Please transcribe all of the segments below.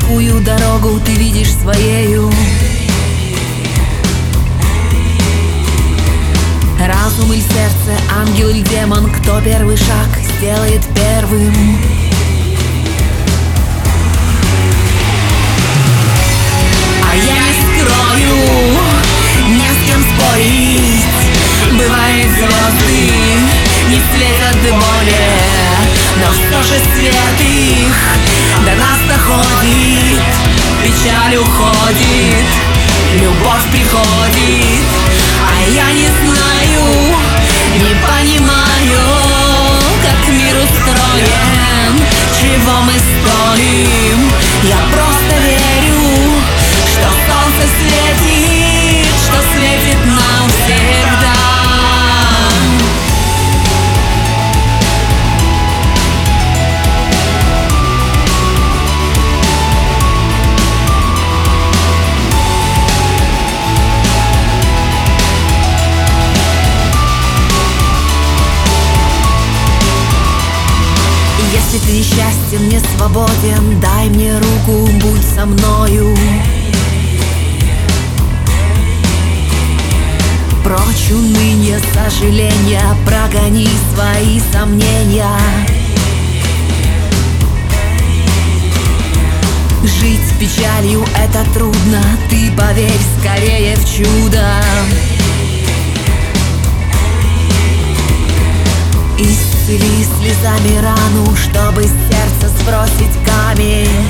какую дорогу ты видишь своею. Разум или сердце, ангел или демон, кто первый шаг сделает первым? А я не скрою, не с кем спорить. Бывает, звезды не светят более, но что же свет их до нас доходит? Печаль уходит, любовь приходит. А я не знаю, не понимаю, как мир устроен, чего мы стоим. Я просто верю, что солнце светит, что светит нам всегда. Если ты несчастен, не свободен, дай мне руку, будь со мною. Прочь уныние, сожаления, прогони свои сомнения. Жить с печалью — это трудно, ты поверь скорее в чудо. Исцели слезами рану, чтобы с сердца сбросить камень.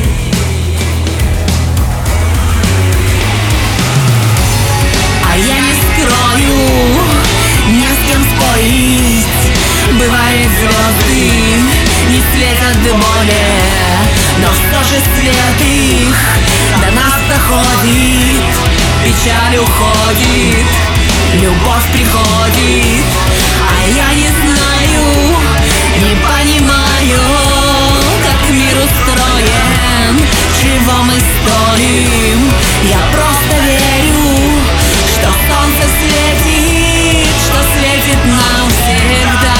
А я не скрою, не с кем спорить. Бывает, звезды не светят более, но что же свет их до нас доходит? Печаль уходит, любовь приходит. А я не знаю, не понимаю, как мир устроен, чего мы стоим. Я просто верю, что солнце светит, что светит нам всегда.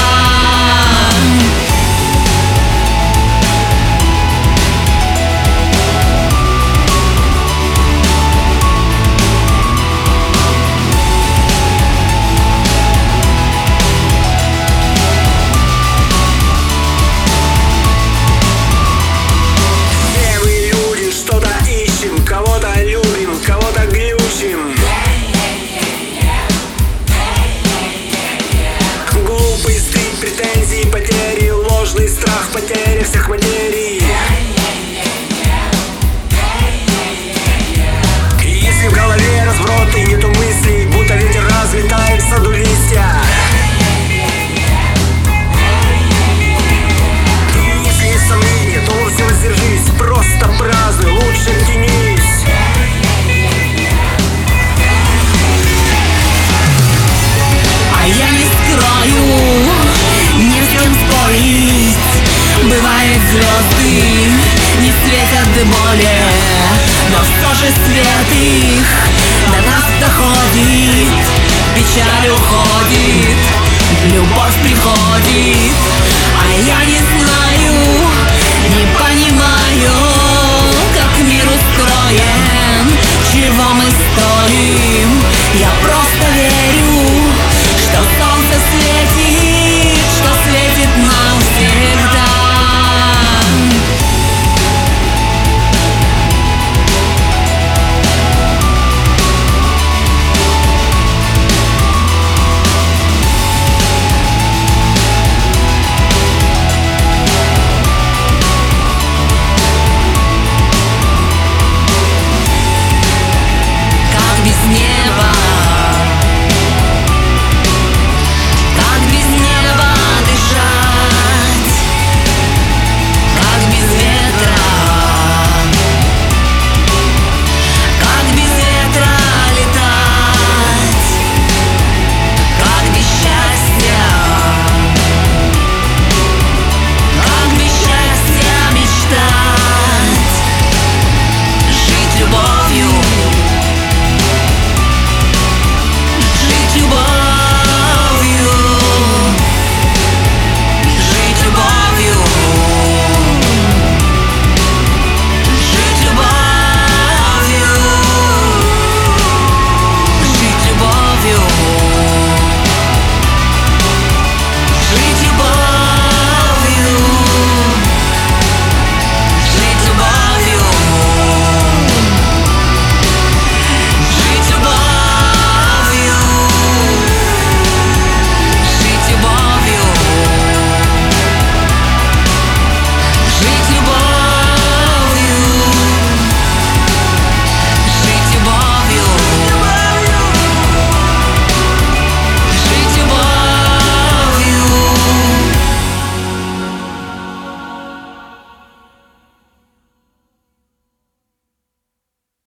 Потеря всех материй. И если в голове разброд и нету мыслей, будто ветер разлетает в саду листья. И если есть сомнения, то вовсе воздержись, просто празднуй, лучше втянись. А я не скрою, не с кем спорить. Бывает, звезды не светят более, но что же свет их до нас доходит? Печаль уходит, любовь приходит. А я не знаю,